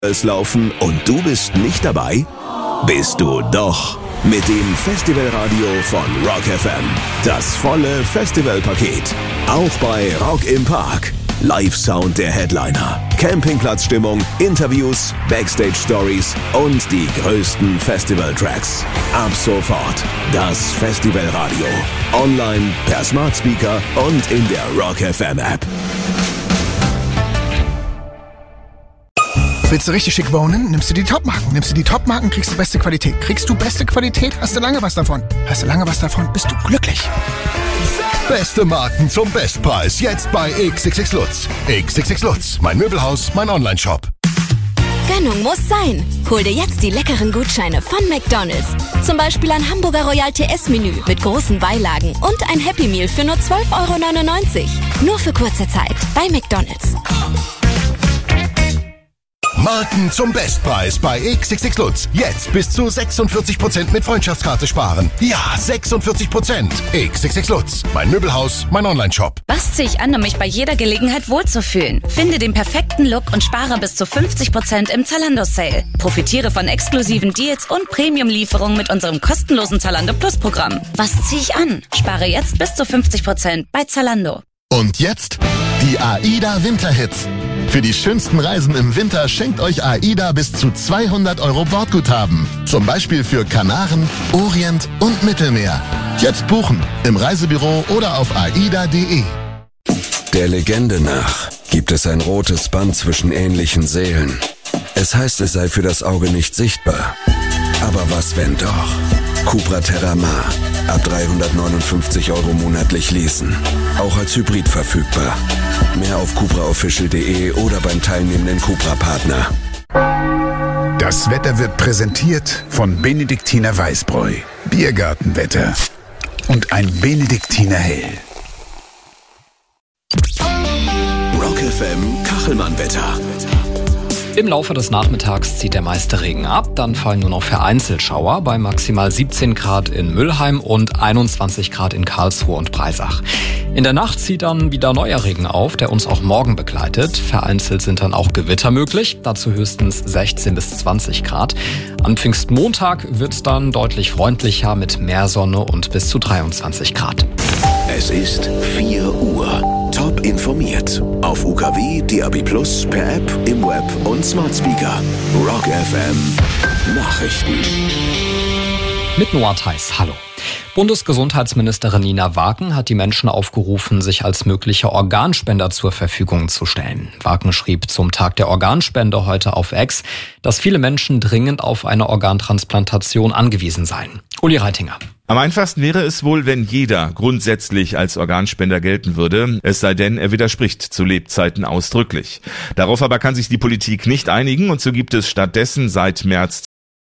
Es laufen und du bist nicht dabei? Bist du doch. Mit dem Festivalradio von Rock FM. Das volle Festivalpaket. Auch bei Rock im Park. Live-Sound der Headliner, Campingplatzstimmung, Interviews, Backstage-Stories und die größten Festival-Tracks. Ab sofort das Festivalradio. Online, per Smart Speaker und in der Rock FM App. Willst du richtig schick wohnen? Nimmst du die Top-Marken. Nimmst du die Top-Marken, kriegst du beste Qualität. Kriegst du beste Qualität, hast du lange was davon. Hast du lange was davon, bist du glücklich. Beste Marken zum Bestpreis. Jetzt bei XXX Lutz. XXX Lutz. Mein Möbelhaus, mein Online-Shop. Gönnung muss sein. Hol dir jetzt die leckeren Gutscheine von McDonald's. Zum Beispiel ein Hamburger Royal TS-Menü mit großen Beilagen und ein Happy Meal für nur 12,99 €. Nur für kurze Zeit bei McDonald's. Marken zum Bestpreis bei XXX Lutz. Jetzt bis zu 46% mit Freundschaftskarte sparen. Ja, 46%. XXX Lutz. Mein Möbelhaus, mein Online-Shop. Was ziehe ich an, um mich bei jeder Gelegenheit wohlzufühlen? Finde den perfekten Look und spare bis zu 50% im Zalando-Sale. Profitiere von exklusiven Deals und Premium-Lieferungen mit unserem kostenlosen Zalando Plus-Programm. Was ziehe ich an? Spare jetzt bis zu 50% bei Zalando. Und jetzt die AIDA Winterhits. Für die schönsten Reisen im Winter schenkt euch AIDA bis zu 200 € Bordguthaben. Zum Beispiel für Kanaren, Orient und Mittelmeer. Jetzt buchen im Reisebüro oder auf aida.de. Der Legende nach gibt es ein rotes Band zwischen ähnlichen Seelen. Es heißt, es sei für das Auge nicht sichtbar. Aber was, wenn doch? Cupra Terramar. Ab 359 € monatlich leasen. Auch als Hybrid verfügbar. Mehr auf cupraofficial.de oder beim teilnehmenden Cupra-Partner. Das Wetter wird präsentiert von Benediktiner Weißbräu. Biergartenwetter. Und ein Benediktiner Hell. Rock FM Kachelmann-Wetter. Im Laufe des Nachmittags zieht der meiste Regen ab, dann fallen nur noch vereinzelt Schauer bei maximal 17 Grad in Mülheim und 21 Grad in Karlsruhe und Breisach. In der Nacht zieht dann wieder neuer Regen auf, der uns auch morgen begleitet. Vereinzelt sind dann auch Gewitter möglich, dazu höchstens 16 bis 20 Grad. Am Pfingstmontag wird es dann deutlich freundlicher mit mehr Sonne und bis zu 23 Grad. Es ist 4 Uhr. Top informiert. Auf UKW, DAB+, per App, im Web und Smart Speaker. Rock FM Nachrichten. Mit Noah Theis, hallo. Bundesgesundheitsministerin Nina Waken hat die Menschen aufgerufen, sich als mögliche Organspender zur Verfügung zu stellen. Waken schrieb zum Tag der Organspende heute auf X, dass viele Menschen dringend auf eine Organtransplantation angewiesen seien. Uli Reitinger. Am einfachsten wäre es wohl, wenn jeder grundsätzlich als Organspender gelten würde, es sei denn, er widerspricht zu Lebzeiten ausdrücklich. Darauf aber kann sich die Politik nicht einigen und so gibt es stattdessen seit März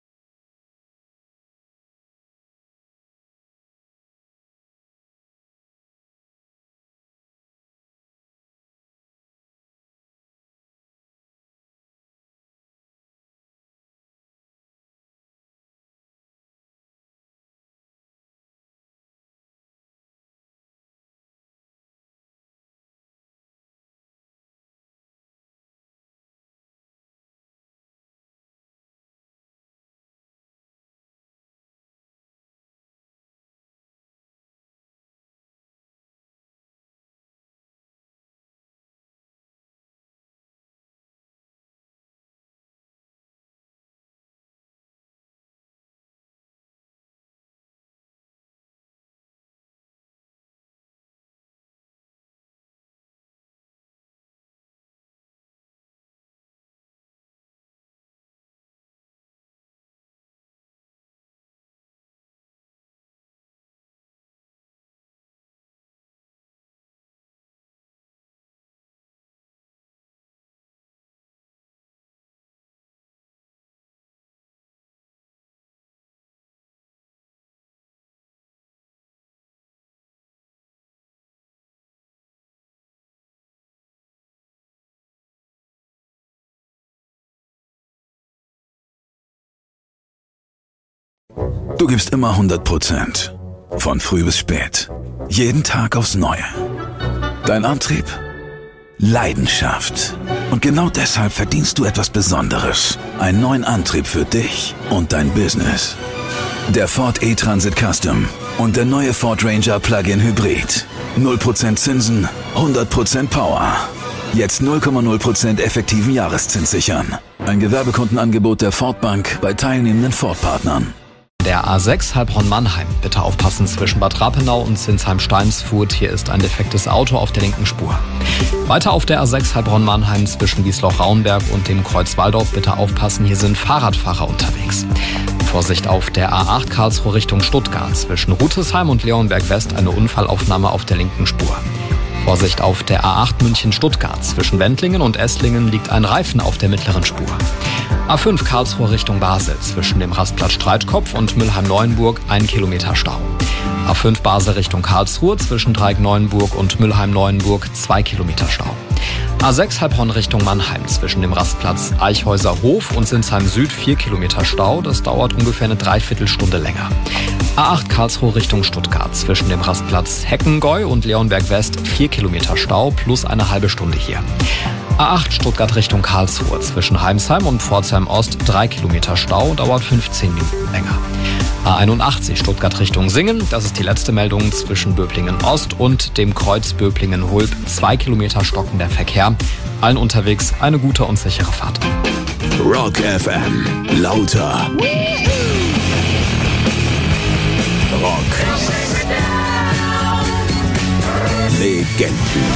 Du gibst immer 100%. Von früh bis spät. Jeden Tag aufs Neue. Dein Antrieb? Leidenschaft. Und genau deshalb verdienst du etwas Besonderes. Einen neuen Antrieb für dich und dein Business. Der Ford E-Transit Custom und der neue Ford Ranger Plug-in Hybrid. 0% Zinsen, 100% Power. Jetzt 0,0% effektiven Jahreszins sichern. Ein Gewerbekundenangebot der Ford Bank bei teilnehmenden Ford-Partnern. Der A6 Heilbronn-Mannheim. Bitte aufpassen zwischen Bad Rappenau und Zinsheim-Steinsfurt. Hier ist ein defektes Auto auf der linken Spur. Weiter auf der A6 Heilbronn-Mannheim zwischen Wiesloch-Rauenberg und dem Kreuz Walldorf. Bitte aufpassen, hier sind Fahrradfahrer unterwegs. Vorsicht auf der A8 Karlsruhe Richtung Stuttgart. Zwischen Rütesheim und Leonberg West eine Unfallaufnahme auf der linken Spur. Vorsicht auf der A8 München-Stuttgart. Zwischen Wendlingen und Esslingen liegt ein Reifen auf der mittleren Spur. A5 Karlsruhe Richtung Basel. Zwischen dem Rastplatz Streitkopf und Mülheim-Neuenburg 1 Kilometer Stau. A5 Basel Richtung Karlsruhe. Zwischen Dreieck-Neuenburg und Mülheim-Neuenburg 2 Kilometer Stau. A6 Heilbronn Richtung Mannheim. Zwischen dem Rastplatz Eichhäuser-Hof und Sinsheim Süd 4 Kilometer Stau. Das dauert ungefähr eine Dreiviertelstunde länger. A8 Karlsruhe Richtung Stuttgart. Zwischen dem Rastplatz Heckengäu und Leonberg West 4 Kilometer Stau plus eine halbe Stunde hier. A8 Stuttgart Richtung Karlsruhe. Zwischen Heimsheim und Pforzheim Ost 3 Kilometer Stau, dauert 15 Minuten länger. A81 Stuttgart Richtung Singen. Das ist die letzte Meldung zwischen Böblingen Ost und dem Kreuz Böblingen-Hulb. 2 Kilometer stockender Verkehr. Allen unterwegs eine gute und sichere Fahrt. Rock FM. Lauter. Rock. Legenden.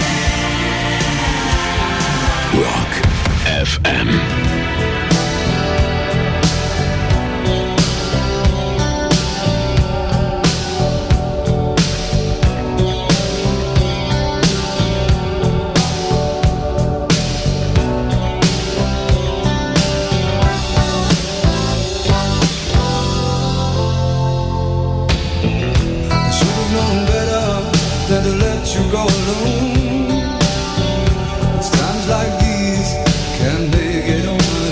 Rock FM. Than to let you go alone. It's times like these can make it on my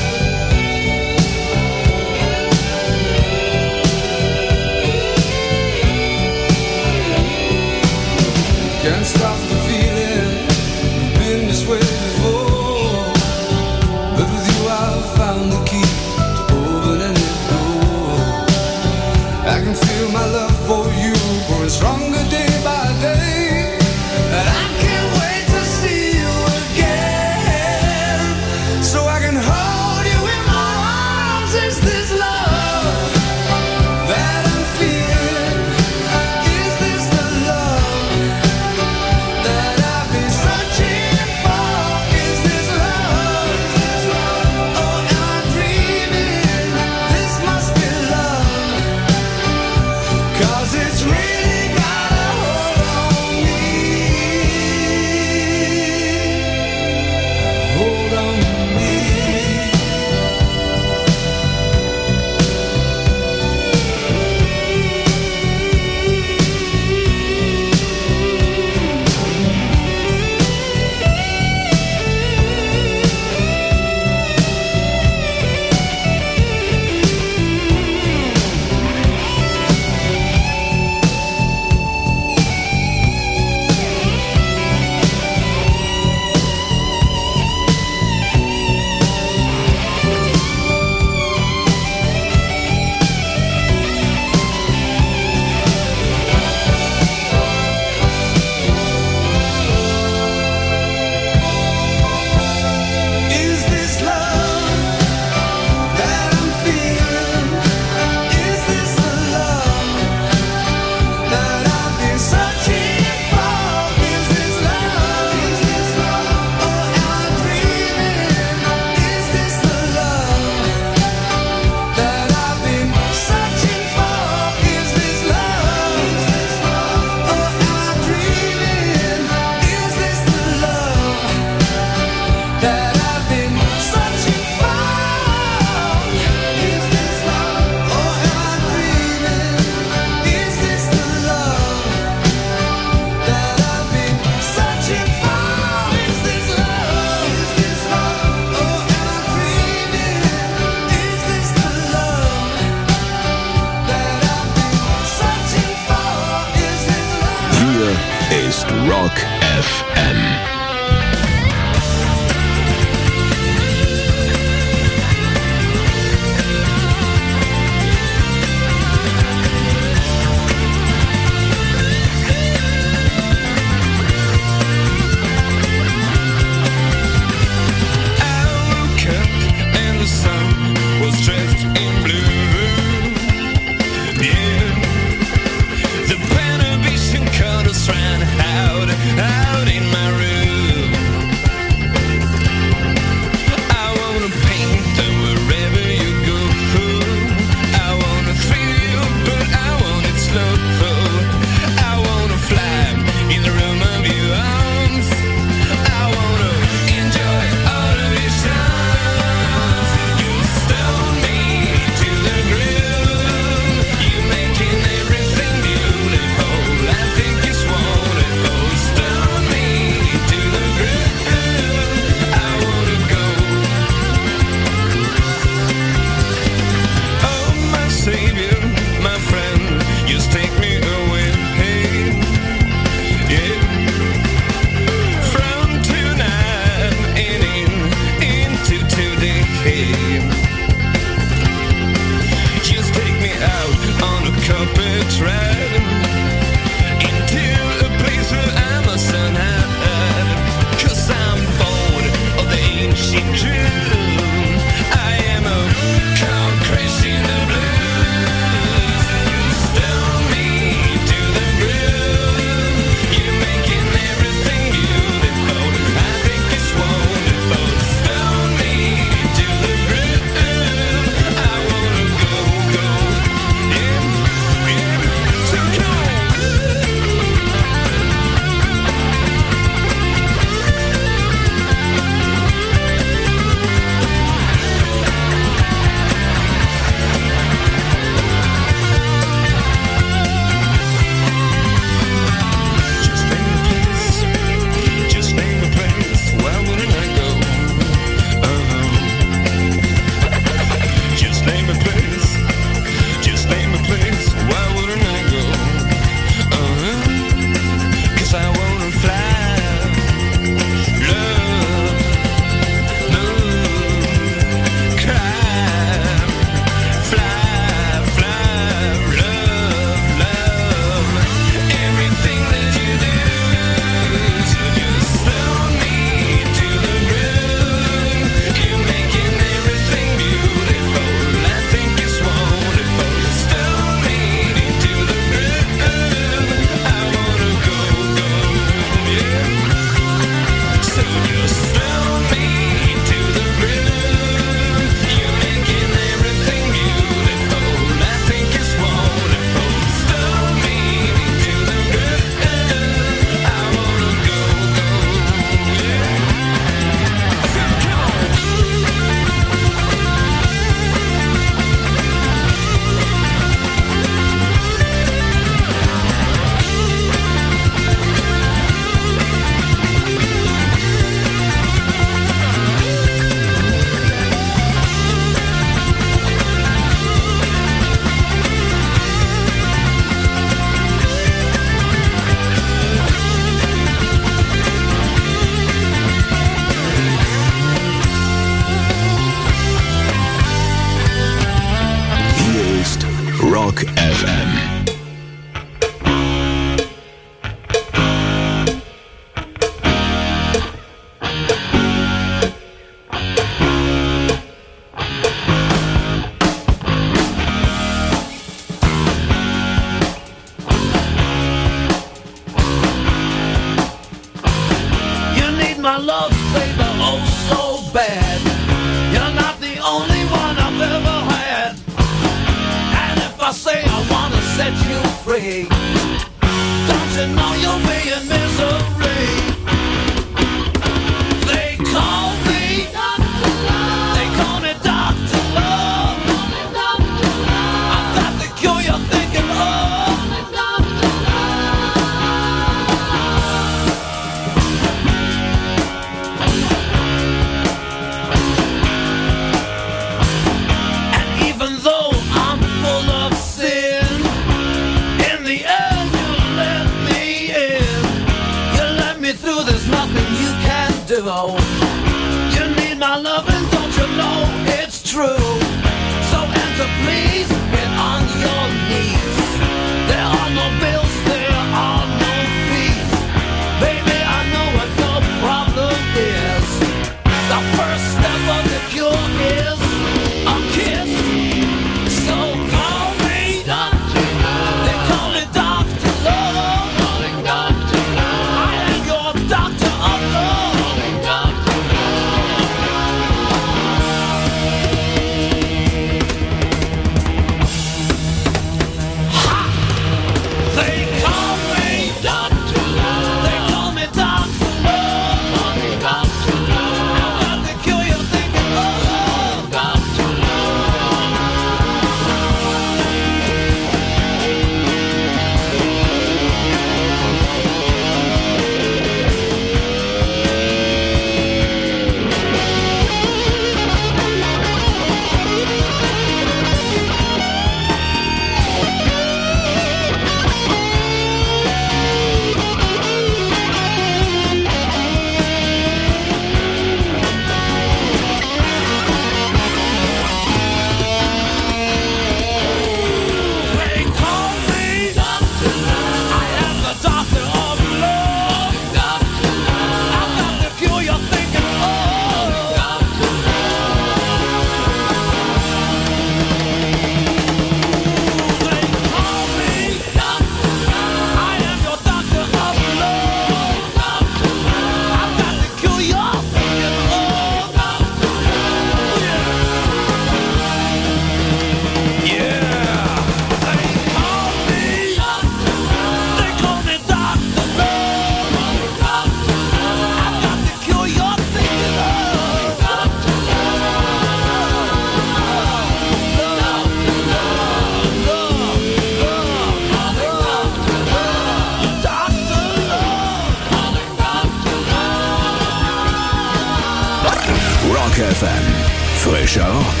Rock FM. Frischer Rock.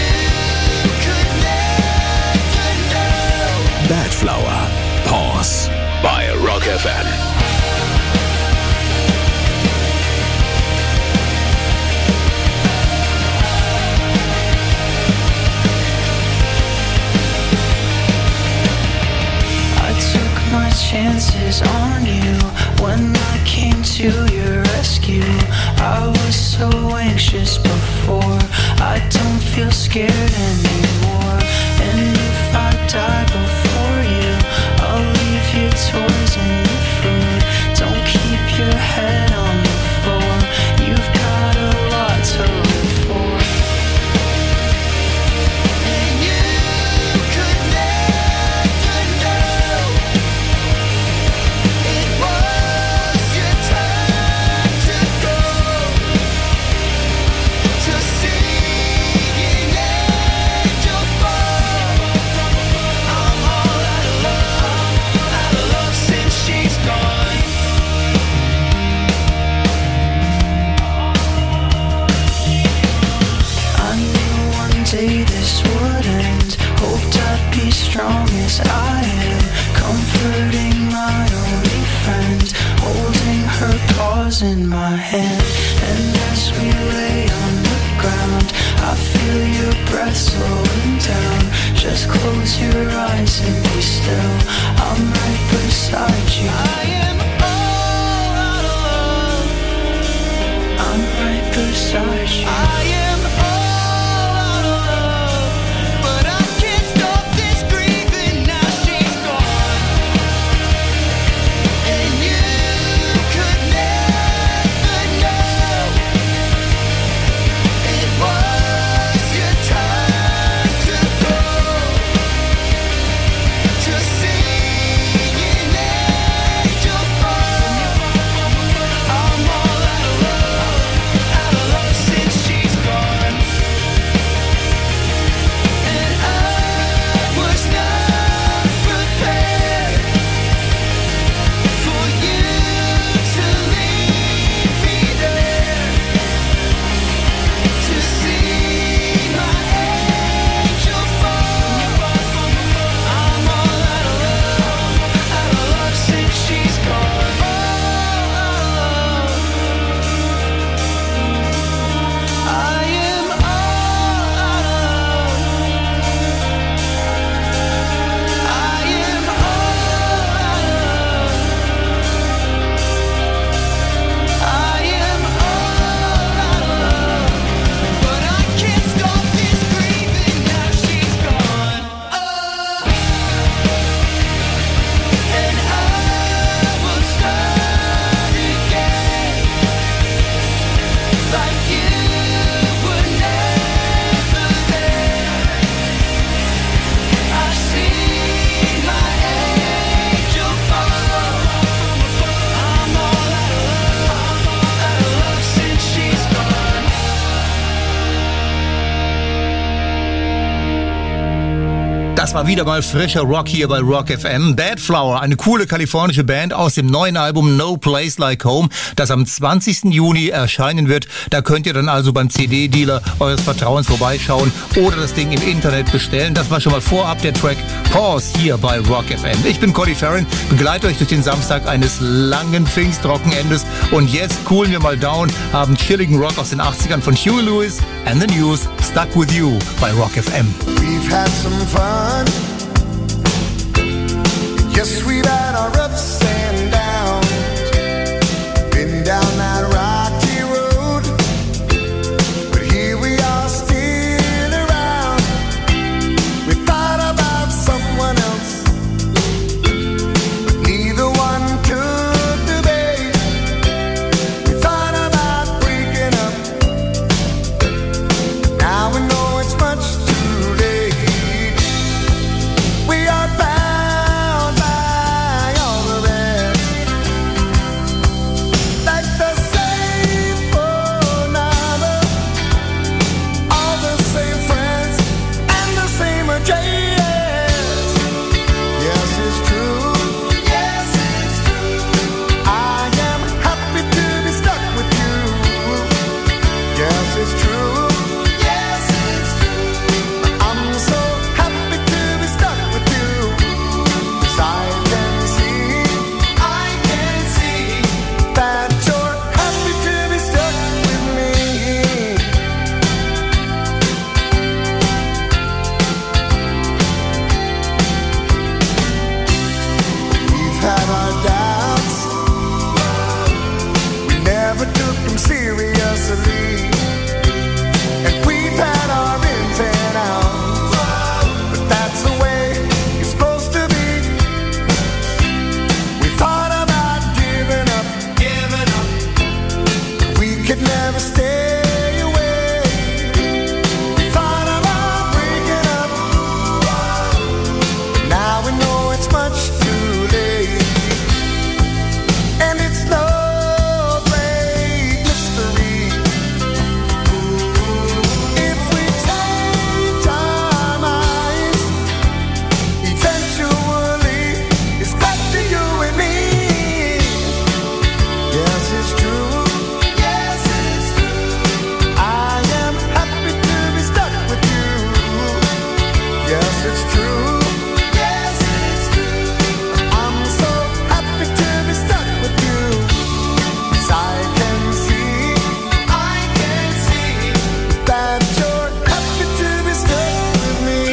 Badflower. Pause bei Rock FM. My chances on you when I came to your rescue. I was so anxious before, I don't feel scared anymore. And if I die before you, I'll leave your toys and your food. Don't keep your head on the floor, you've got a lot to live for. This would end. Hoped I'd be strong as I am, comforting my only friend, holding her paws in my hand. And as we lay on the ground, I feel your breath slowing down. Just close your eyes and be still, I'm right beside you. I am all out of love, I'm right beside you. I am Das war wieder mal frischer Rock hier bei Rock FM. Bad Flower, eine coole kalifornische Band aus dem neuen Album No Place Like Home, das am 20. Juni erscheinen wird. Da könnt ihr dann also beim CD-Dealer eures Vertrauens vorbeischauen oder das Ding im Internet bestellen. Das war schon mal vorab der Track Pause hier bei Rock FM. Ich bin Cody Farron, begleite euch durch den Samstag eines langen Pfingstrockenendes und jetzt coolen wir mal down, haben chilligen Rock aus den 80ern von Huey Lewis and the News, Stuck With You bei Rock FM. We've had some fun. Yes, we've had our ups and downs. Been down that rocky road, but here we are still around. We thought about someone else, but neither one took the bait. We thought about breaking up, now we know it's much too late. We are bound by all the rest, like the same phone number, all the same friends, and the same address. Yes, it's true. Yes, it's true. I am happy to be stuck with you. Yes, it's true. Yes, it's true. I'm so happy to be stuck with you. 'Cause I can see that you're happy to be stuck with me. We've had our doubts, we never took them seriously, and we've had our ins and outs, but that's the way it's supposed to be. We thought about giving up, we could never stay away. We thought about breaking up, now we know it's much too late. And it's no great mystery if we change our minds. Eventually, it's back to you and me. Yes, it's true. Yes, it's true. I am happy to be stuck with you. Yes, it's true. Yes, it's true. I'm so happy to be stuck with you. 'Cause I can see that you're happy to be stuck with me.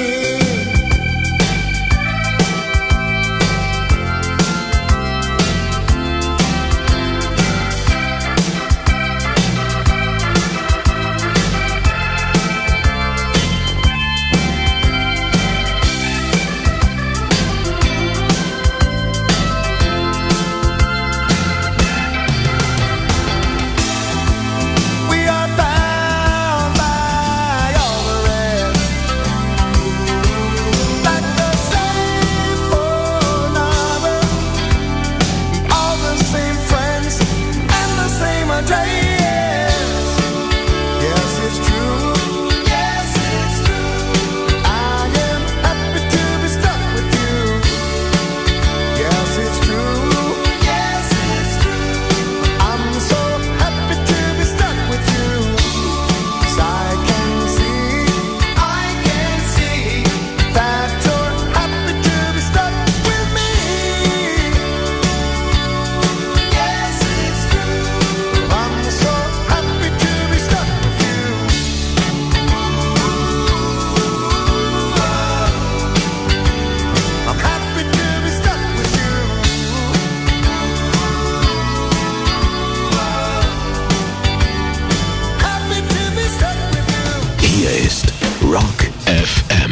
We are bound by all the rest, like the same phone number, all the same friends, and the same address. Yes, it's true. Yes, it's true. I am happy to be stuck with you. Yes, it's true. Yes, it's true. I'm so happy to be stuck with you. 'Cause I can see that you're happy to be stuck with me. Yes, it's true. I'm so happy to be stuck with you. I'm happy to be stuck with you. Happy to be stuck with you. Hier ist Rock FM.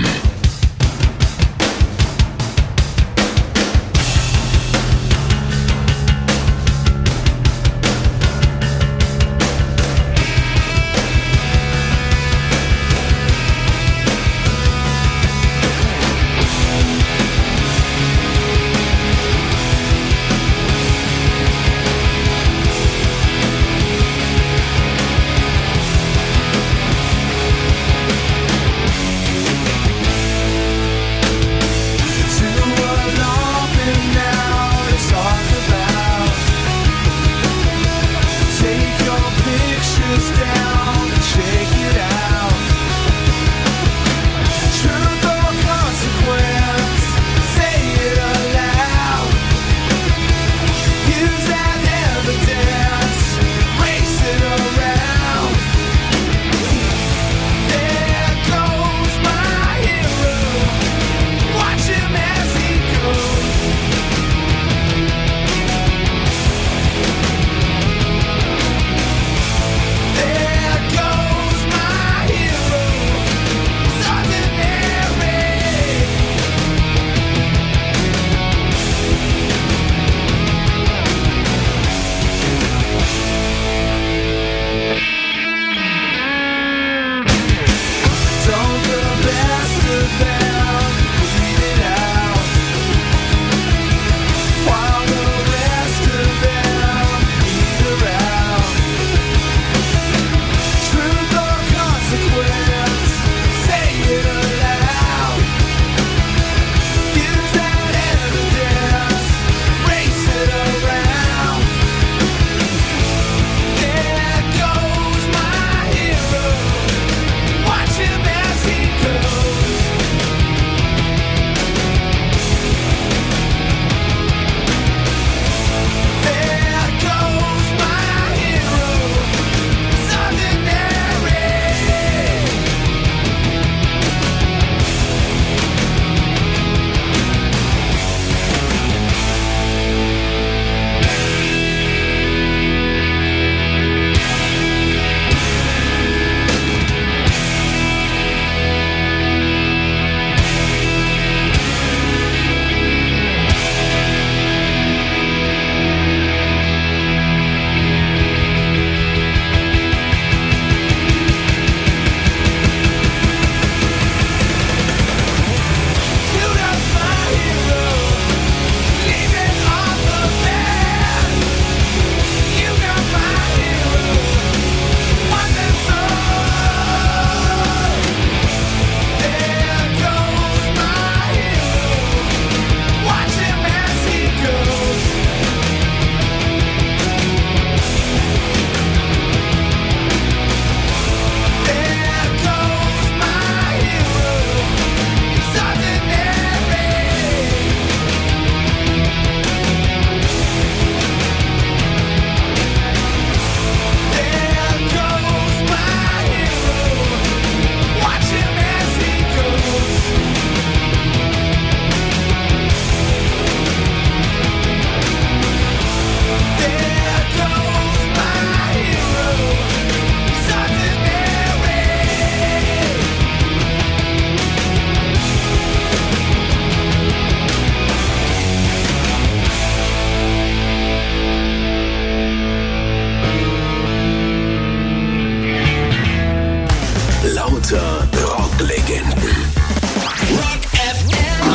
unter Rocklegenden. Rock FM.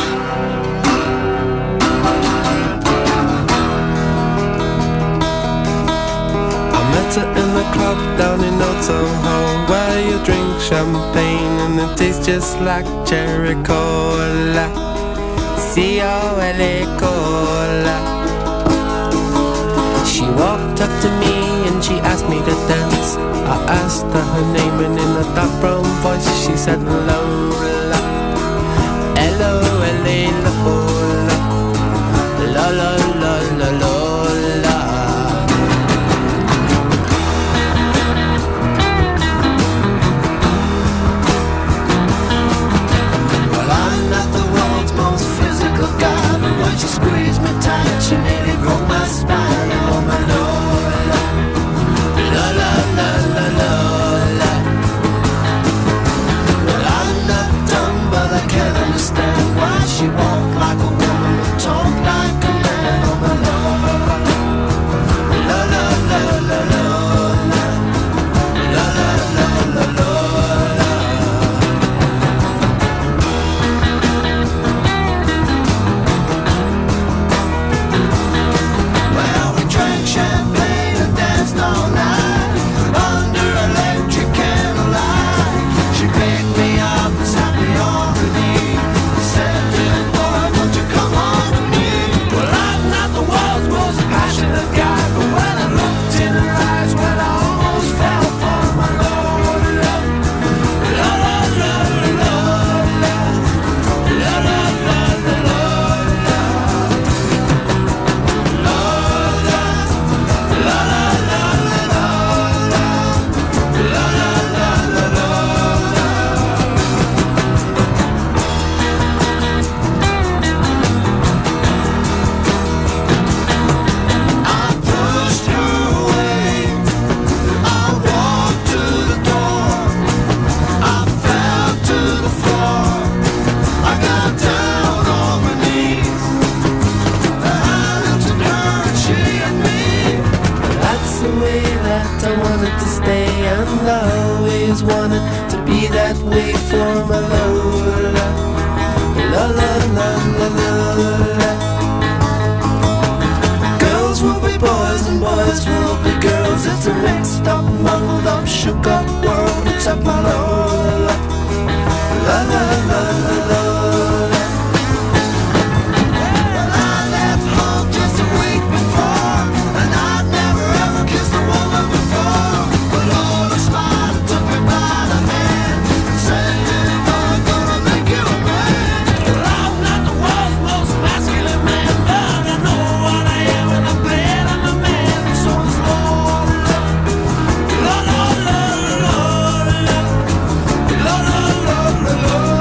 I met her in the club down in Old Soho, where you drink champagne and it tastes just like cherry cola. C-O-L-A cola. She walked up to me and she asked me to dance. I asked her her name and in a dark brown voice she said Lola. L-O-L-A Lola. La la la la Lola. Well, I'm not the world's most physical guy, but when she squeezed me tight, she nearly broke my spine. Oh my Lola, la la la la Lola. Well, I'm not dumb, but I can't understand why she walked like a woman but talked like a man. Oh my Lola, la la la la Lola, la la la la Lola. Well, we drank champagne and danced all night under electric candlelight. She picked me up and snapped me on the knee. Said, "Little boy, won't you come home with me?" Well, I'm not the world's most passionate guy, but when I looked in her eyes, when I almost fell for my Lola, la la la la Lola, la la la la Lola, Lola, la la la la Lola, la la la la Lola. I pushed her away. I walked to the door. I fell to the floor. I got down on my knees. I looked at her and she at me. That's the way that I wanted to stay, and I always wanted to be that way for my Lola. La la la la Lola. Girls will be boys and boys will be girls. It's a mixed up, muddled up, shook up world except my Lola. La la la la Lola. Well, I left home just a week before, and I'd never ever kissed a woman before. But Lola smiled and took me by the hand and said, "Little boy, I'm gonna make you a man." Well, I'm not the world's most masculine man, but I know what I am and I'm glad I'm a man. So is Lola, la la la la Lola, la la la la Lola.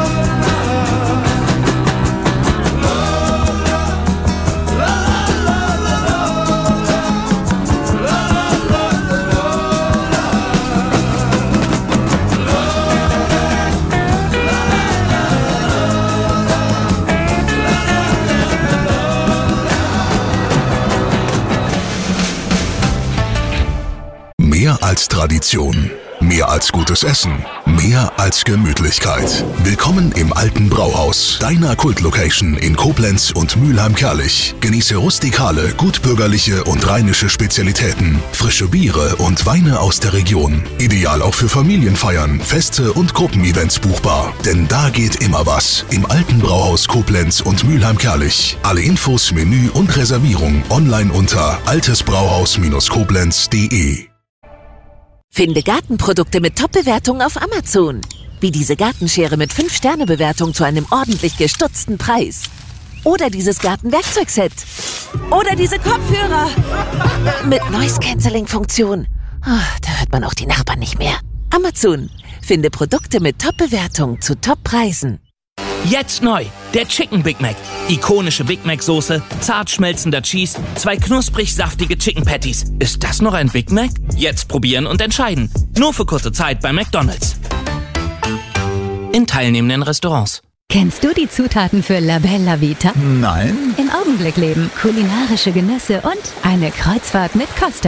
Mehr als Tradition, mehr als gutes Essen, mehr als Gemütlichkeit. Willkommen im Alten Brauhaus, deiner Kultlocation in Koblenz und Mülheim-Kärlich. Genieße rustikale, gutbürgerliche und rheinische Spezialitäten, frische Biere und Weine aus der Region. Ideal auch für Familienfeiern, Feste und Gruppenevents buchbar. Denn da geht immer was. Im Alten Brauhaus Koblenz und Mülheim-Kärlich. Alle Infos, Menü und Reservierung online unter altesbrauhaus-koblenz.de. Finde Gartenprodukte mit Top-Bewertungen auf Amazon. Wie diese Gartenschere mit 5-Sterne-Bewertung zu einem ordentlich gestutzten Preis. Oder dieses Gartenwerkzeugset. Oder diese Kopfhörer. Mit Noise-Canceling-Funktion. Oh, da hört man auch die Nachbarn nicht mehr. Amazon. Finde Produkte mit Top-Bewertung zu Top-Preisen. Jetzt neu, der Chicken Big Mac. Ikonische Big Mac Soße, zart schmelzender Cheese, 2 knusprig saftige Chicken Patties. Ist das noch ein Big Mac? Jetzt probieren und entscheiden. Nur für kurze Zeit bei McDonald's. In teilnehmenden Restaurants. Kennst du die Zutaten für La Bella Vita? Nein. Im Augenblick leben, kulinarische Genüsse und eine Kreuzfahrt mit Costa.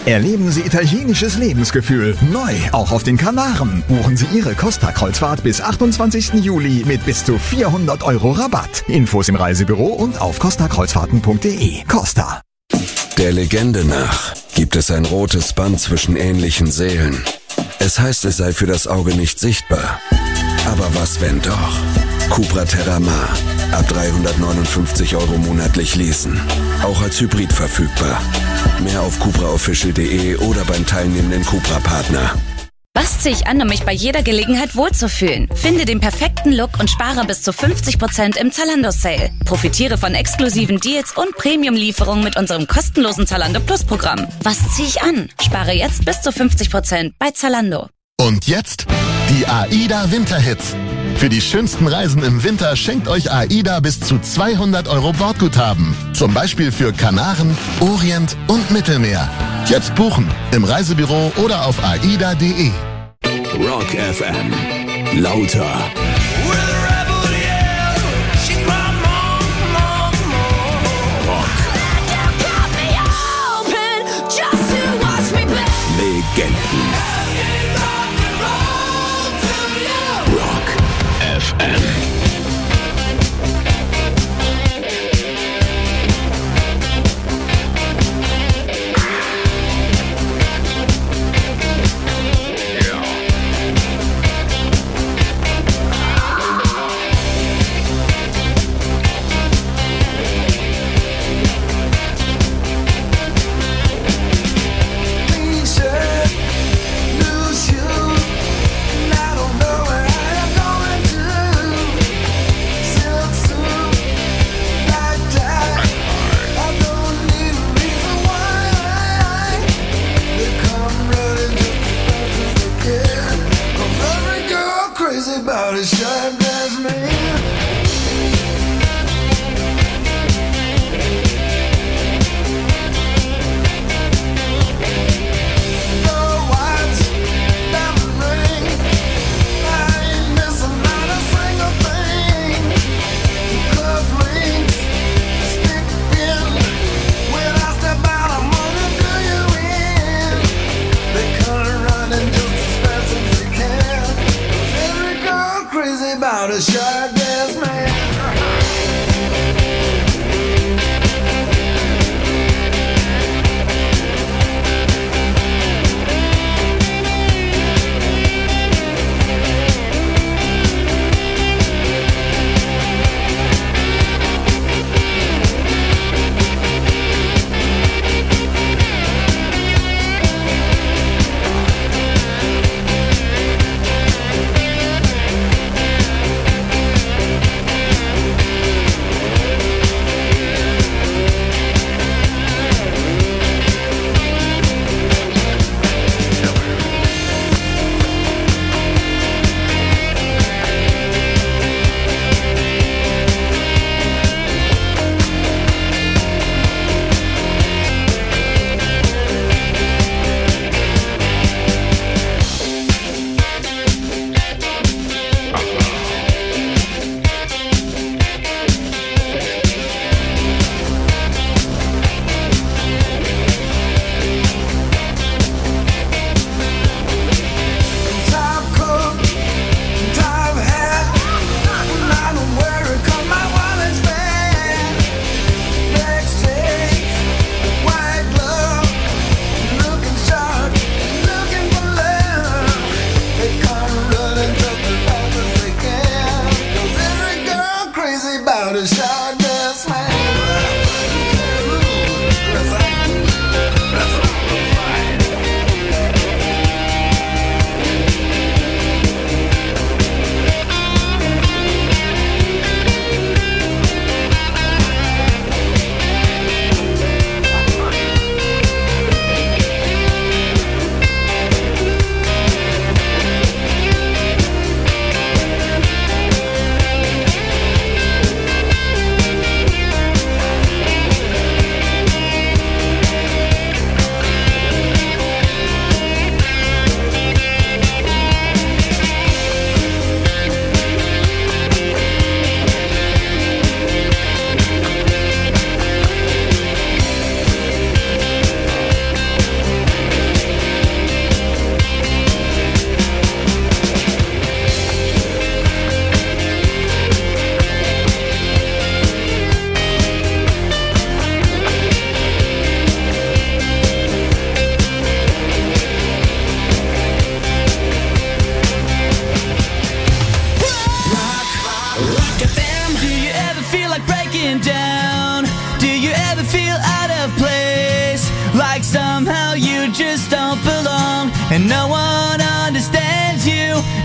Erleben Sie italienisches Lebensgefühl. Neu, auch auf den Kanaren. Buchen Sie Ihre Costa-Kreuzfahrt bis 28. Juli mit bis zu 400 € Rabatt. Infos im Reisebüro und auf costakreuzfahrten.de. Costa. Der Legende nach gibt es ein rotes Band zwischen ähnlichen Seelen. Es heißt, es sei für das Auge nicht sichtbar. Aber was, wenn doch? Cupra Terramar. Ab 359 € monatlich leasen. Auch als Hybrid verfügbar. Mehr auf cupraofficial.de oder beim teilnehmenden Cupra-Partner. Was ziehe ich an, um mich bei jeder Gelegenheit wohlzufühlen? Finde den perfekten Look und spare bis zu 50% im Zalando-Sale. Profitiere von exklusiven Deals und Premium-Lieferungen mit unserem kostenlosen Zalando Plus-Programm. Was ziehe ich an? Spare jetzt bis zu 50% bei Zalando. Und jetzt die AIDA Winterhits. Für die schönsten Reisen im Winter schenkt euch AIDA bis zu 200 € Bordguthaben. Zum Beispiel für Kanaren, Orient und Mittelmeer. Jetzt buchen im Reisebüro oder auf aida.de. Rock FM. Lauter. Legenden. Rock FM. About a sharp dressed man. The watch, diamond ring, I ain't missing not a single thing. Cufflinks, stick in. When I step out, I'm gonna do you in. They come running just as fast as they can. Every girl crazy about a sharp dressed man.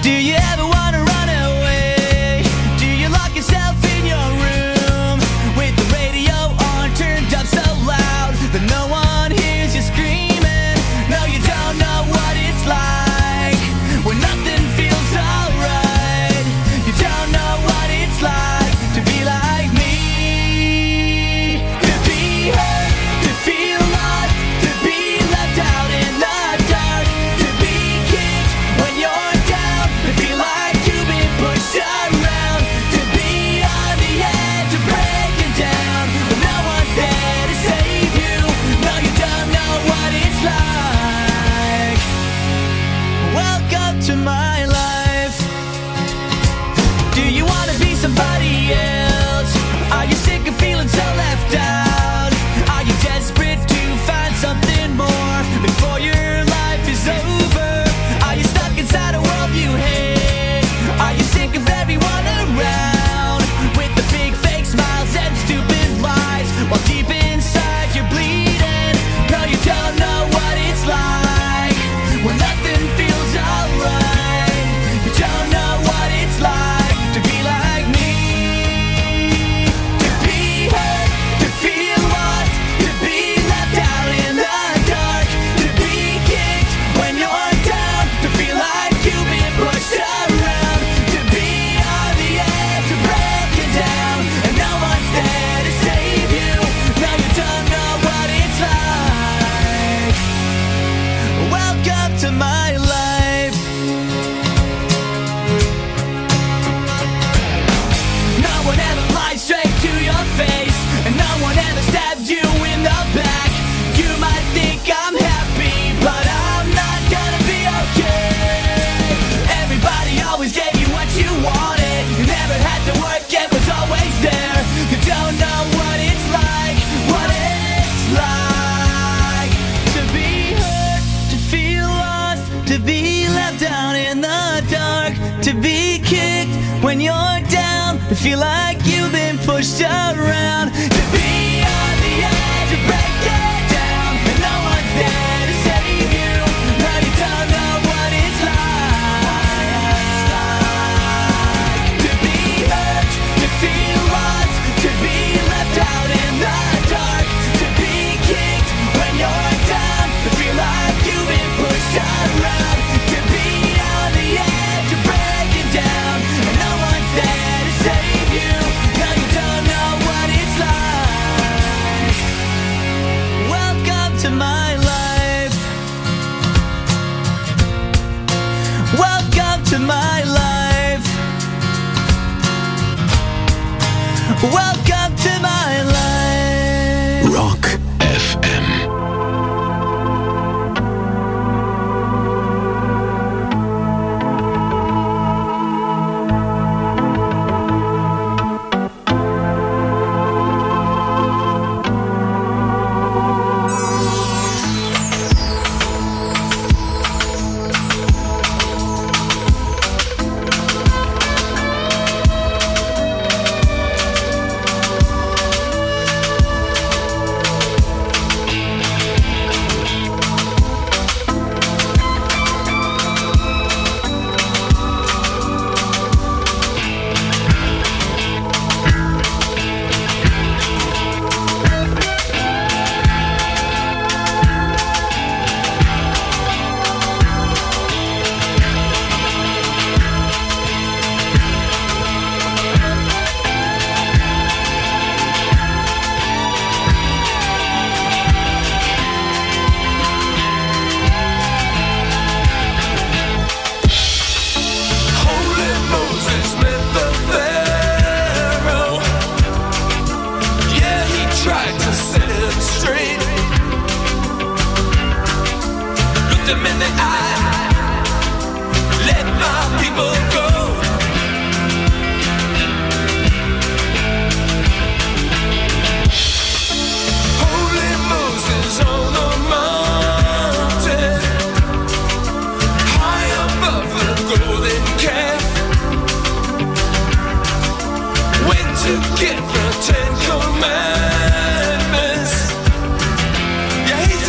Do you ever wanna run away? Do you lock yourself in your room with the radio on turned up so loud that no one hears you screaming? No, you don't know what it's like when nothing feels alright. You don't know what it's like to be like me. To be hurt, to feel lost, to be left out in the dark, to be kicked when you're down, to feel like you've been pushed around, to be on the edge of breaking down, but no one's there to save you. No, you don't know what it's like. Welcome to my life. Do you want to be somebody else? Are you sick of feeling so left out? Are you desperate to find something more before your life is over? Are you stuck inside a world you hate? Are you sick of everyone around with the big fake smiles and stupid lies while deep inside you're bleeding? No, you don't know what it's like when nothing feels alright. You don't know what it's like to be like me. To be hurt, to feel lost, to be left out in the dark, to be kicked when you're down, to feel like you've been pushed around, to be on the edge of breaking down, and no one's there to save you. No, you don't know what it's like. Welcome to my life. No one ever lied straight to your face, and no one ever stabbed you in the back. You might think I'm happy, but I'm not gonna be okay. Everybody always gave you what you wanted. You never had to work, it was always there. You don't know what it's like to be hurt, to feel lost, to be left out in the dark, to be kicked when you're down, to feel like you've been pushed around, to be on the edge of breaking down, and no one's there to save you. No, you don't know what it's like to be hurt, to feel lost, to be left out in the dark, to be kicked when you're down, to feel like you've been pushed around, to be on the edge of breaking down, and no one's there to save you. No, you don't know what it's like. Welcome to my life. Welcome to my life. Welcome to my life. Rock FM.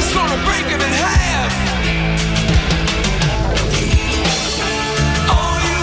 All you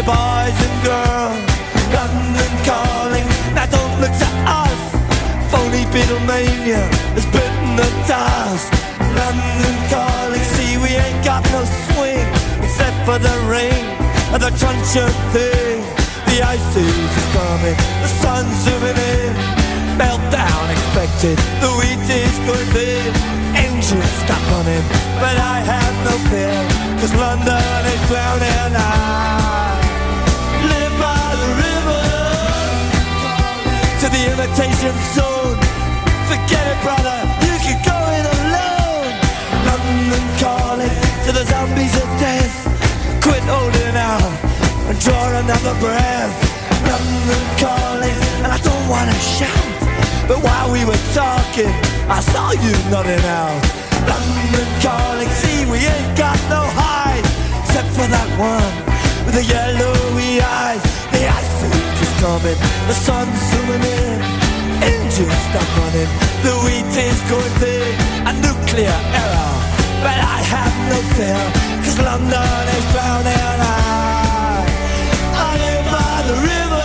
you boys and girls. London calling, now don't look to us. Phony Beatlemania has bitten the dust. London calling, see we ain't got no swing except for the rain and the truncheon thing. The ice age is coming, the sun's zooming in. Meltdown expected, the wheat is going thin. Engines stop running, but I have no fear, 'cause London is drowning. I live by the river, to the imitation zone. Forget it, brother, you can go it alone. London calling to the zombies of death. Quit holding out and draw another breath. London calling, and I don't wanna shout, but while we were talking, I saw you nodding out. London calling, see we ain't got no hide, except for that one with the yellowy eyes. The ice age is coming, the sun's zooming in. Engines stop running, the wheat is going thin. A nuclear error, but I have no fear, 'cause London is drowning. I live by the river.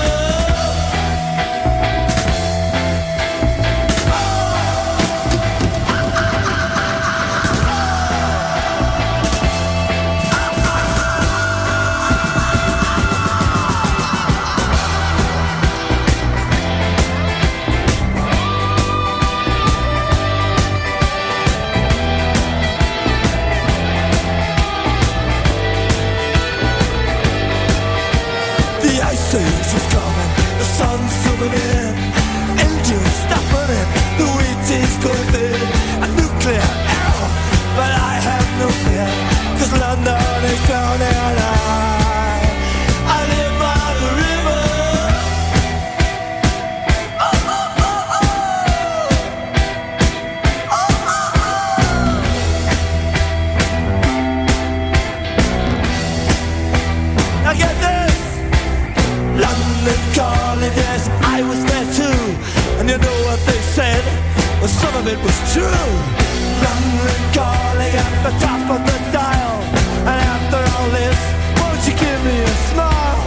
It was true. London calling at the top of the dial, and after all this, won't you give me a smile?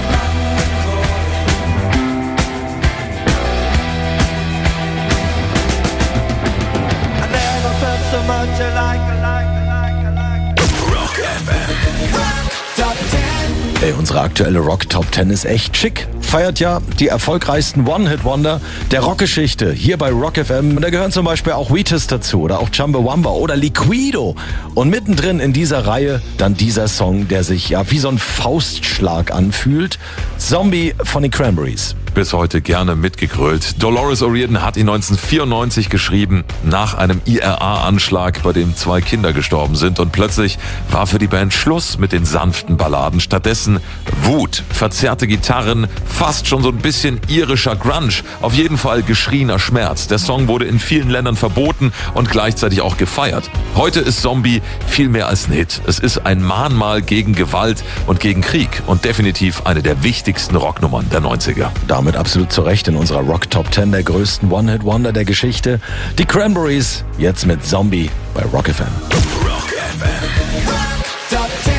I never felt so much alike. Rock FM. Top 10. Ey, unsere aktuelle Rock Top 10 ist echt schick. Feiert ja die erfolgreichsten One-Hit-Wonder der Rockgeschichte hier bei Rock FM. Und da gehören zum Beispiel auch Wheatus dazu oder auch Chumbawamba oder Liquido. Und mittendrin in dieser Reihe dann dieser Song, der sich ja wie so ein Faustschlag anfühlt. Zombie von den Cranberries. Bis heute gerne mitgegrölt. Dolores O'Riordan hat ihn 1994 geschrieben, nach einem IRA-Anschlag, bei dem 2 Kinder gestorben sind. Und plötzlich war für die Band Schluss mit den sanften Balladen. Stattdessen Wut, verzerrte Gitarren, fast schon so ein bisschen irischer Grunge. Auf jeden Fall geschriener Schmerz. Der Song wurde in vielen Ländern verboten und gleichzeitig auch gefeiert. Heute ist Zombie viel mehr als ein Hit. Es ist ein Mahnmal gegen Gewalt und gegen Krieg und definitiv eine der wichtigsten Rocknummern der 90er. Damit absolut zu Recht in unserer Rock Top 10 der größten One-Hit-Wonder der Geschichte. Die Cranberries, jetzt mit Zombie bei Rock FM. Rock FM. Top 10.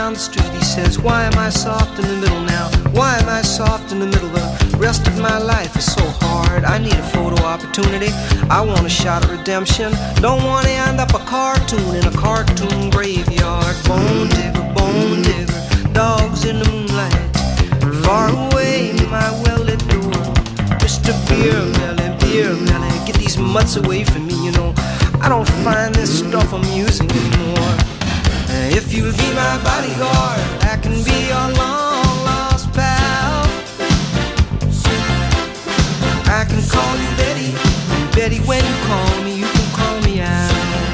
down the street. He says, why am I soft in the middle now? Why am I soft in the middle? The rest of my life is so hard. I need a photo opportunity. I want a shot at redemption. Don't want to end up a cartoon in a cartoon graveyard. Bone digger, dogs in the moonlight. Far away, my well-lit door. Mr. Beer Melly, get these mutts away from me, you know. I don't find this stuff amusing anymore. If you'll be my bodyguard, I can be your long-lost pal. I can call you Betty, and Betty, when you call me, you can call me out.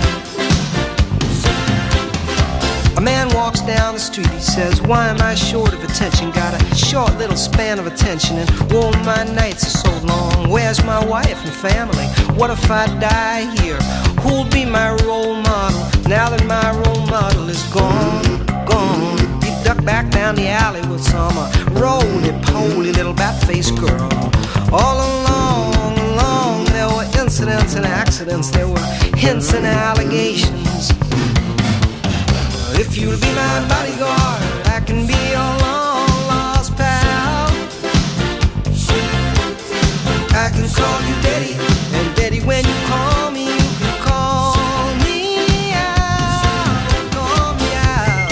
A man walks down the street, he says, why am I short of attention? Got a short little span of attention, and whoa, my nights are so long. Where's my wife and family? What if I die here? Who'll be my role model now that my role model is gone? He ducked back down the alley with some roly-poly little bat-faced girl. All along, there were incidents and accidents, there were hints and allegations. If you'll be my bodyguard, I can be your long-lost pal. I can call you Betty, and Betty, when you call me, you can call me out, call me out.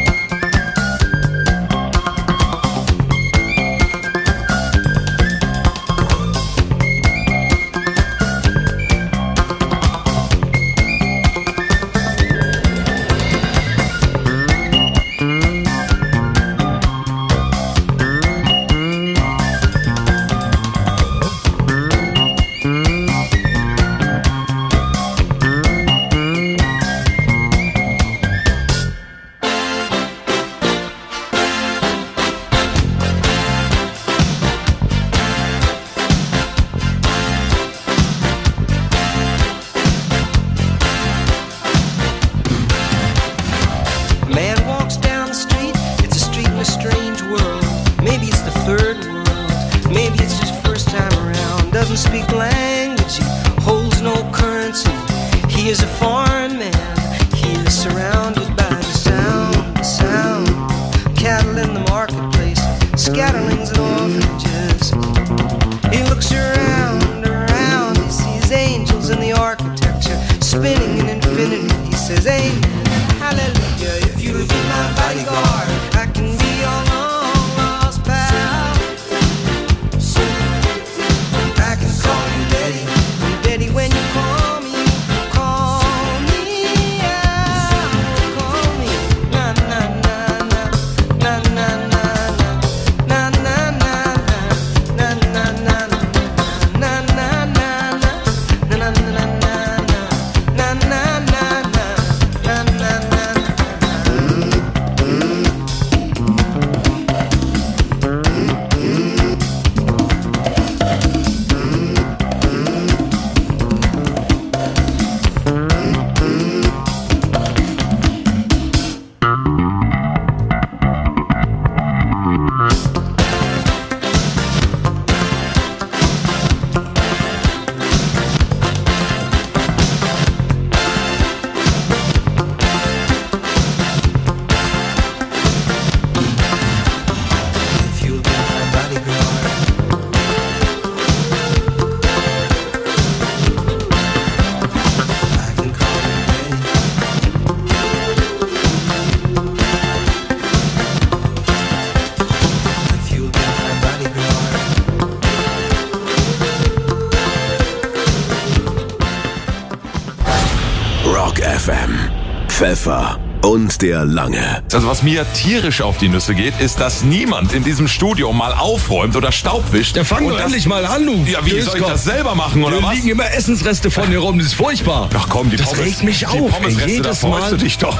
Pfeffer und der Lange. Also was mir tierisch auf die Nüsse geht, ist, dass niemand in diesem Studio mal aufräumt oder Staub wischt. Ja, fang doch endlich mal an, du. Ja, wie soll ich das selber machen, oder was? Da liegen immer Essensreste von dir rum, das ist furchtbar. Ach komm, die das Pommes, regt mich auf. Pommesreste, jedes da freust Mal. du dich doch.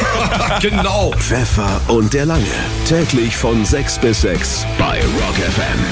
Genau. Pfeffer und der Lange. Täglich von 6 bis 6 bei Rock FM.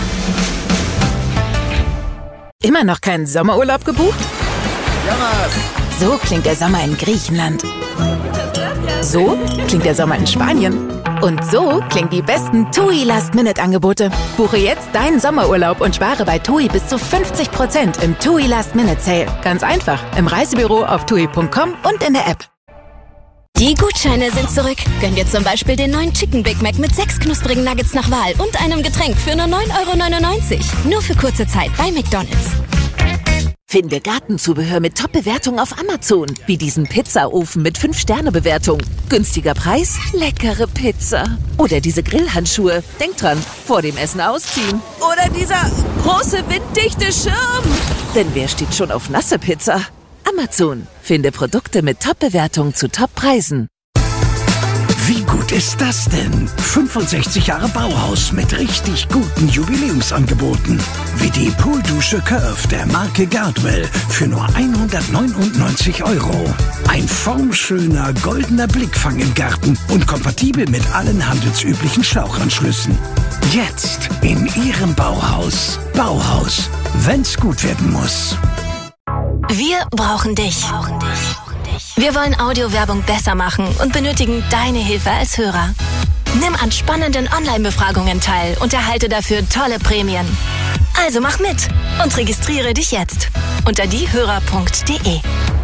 Immer noch keinen Sommerurlaub gebucht? Jammers! So klingt der Sommer in Griechenland. So klingt der Sommer in Spanien. Und so klingen die besten TUI Last-Minute-Angebote. Buche jetzt deinen Sommerurlaub und spare bei TUI bis zu 50% im TUI Last-Minute-Sale. Ganz einfach, im Reisebüro, auf TUI.com und in der App. Die Gutscheine sind zurück. Gönn dir zum Beispiel den neuen Chicken Big Mac mit 6 knusprigen Nuggets nach Wahl und einem Getränk für nur 9,99 €. Nur für kurze Zeit bei McDonald's. Finde Gartenzubehör mit Top-Bewertung auf Amazon. Wie diesen Pizzaofen mit 5-Sterne-Bewertung. Günstiger Preis, leckere Pizza. Oder diese Grillhandschuhe. Denk dran, vor dem Essen ausziehen. Oder dieser große winddichte Schirm. Denn wer steht schon auf nasse Pizza? Amazon. Finde Produkte mit Top-Bewertung zu Top-Preisen. Wie gut ist das denn? 65 Jahre Bauhaus mit richtig guten Jubiläumsangeboten. Wie die Pooldusche Curve der Marke Gardwell für nur 199 €. Ein formschöner goldener Blickfang im Garten und kompatibel mit allen handelsüblichen Schlauchanschlüssen. Jetzt in Ihrem Bauhaus. Bauhaus, wenn's gut werden muss. Wir brauchen dich. Wir wollen Audiowerbung besser machen und benötigen deine Hilfe als Hörer. Nimm an spannenden Online-Befragungen teil und erhalte dafür tolle Prämien. Also mach mit und registriere dich jetzt unter diehörer.de.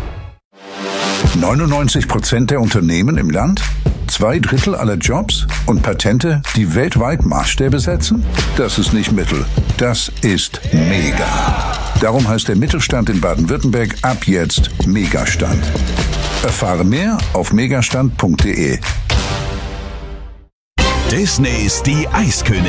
99% der Unternehmen im Land? 2/3 aller Jobs und Patente, die weltweit Maßstäbe setzen? Das ist nicht Mittel, das ist Mega. Darum heißt der Mittelstand in Baden-Württemberg ab jetzt Megastand. Erfahre mehr auf megastand.de. Disneys Die Eiskönigin.